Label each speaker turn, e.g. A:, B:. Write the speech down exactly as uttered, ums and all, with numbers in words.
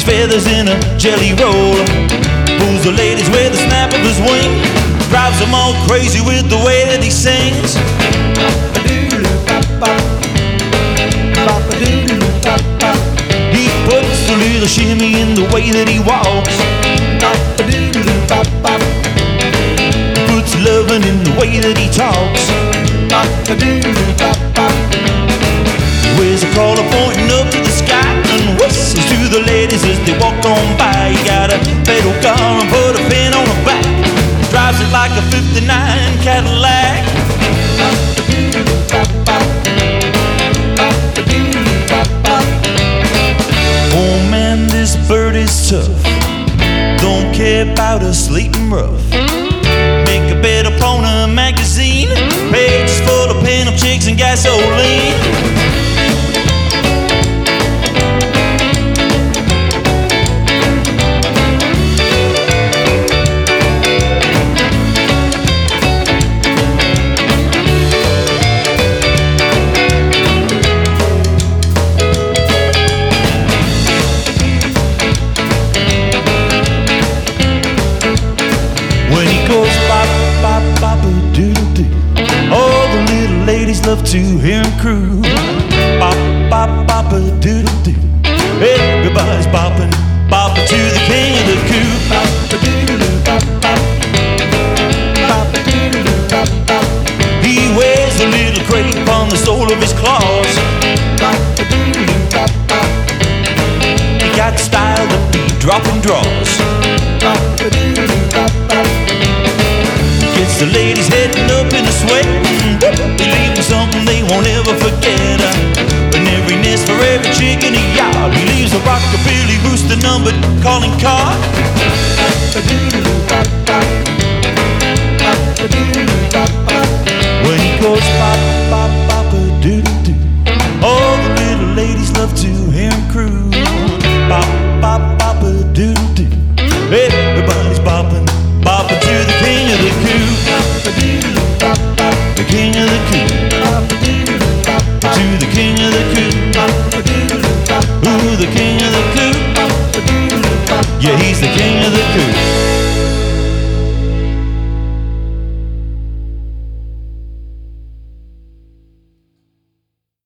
A: feathers in a jelly roll. Pulls the ladies with the snap of his wing. Drives them all crazy with the way that he sings. He puts a little shimmy in the way that he walks. Puts loving in the way that he talks. He wears a collar pointing up to the sky and whistles to the ladies as they walk on by. He got a pedal car and put a pin on the back. Drives it like a fifty-nine Cadillac. Oh man, this bird is tough. Don't care about her sleeping rough. Make a bed upon a magazine. Pages full of pin-up chicks and gasoline. When he goes bop, bop, bop-a-doodle-doo, all the little ladies love to hear him croon. Bop, bop, bop-a-doodle-doo, everybody's bopping, bopping to the king of the coop. He wears a little crepe on the sole of his claws. He got style to be dropping draws. Gets the ladies heading up in a sweat. He leaves them something they won't ever forget. An every nest for every chick in a yard. He leaves a rockabilly rooster numbered calling card. When he goes pop, pop, pop-a-doodle-doo, all the little ladies love to hear him croon. Pop, pop, pop-a-doodle-doo, everybody's bopping, bopping to the king of the coop. The king of the coop. To the king of the coop. Ooh, the king of the coop. Yeah, he's the king of the coop.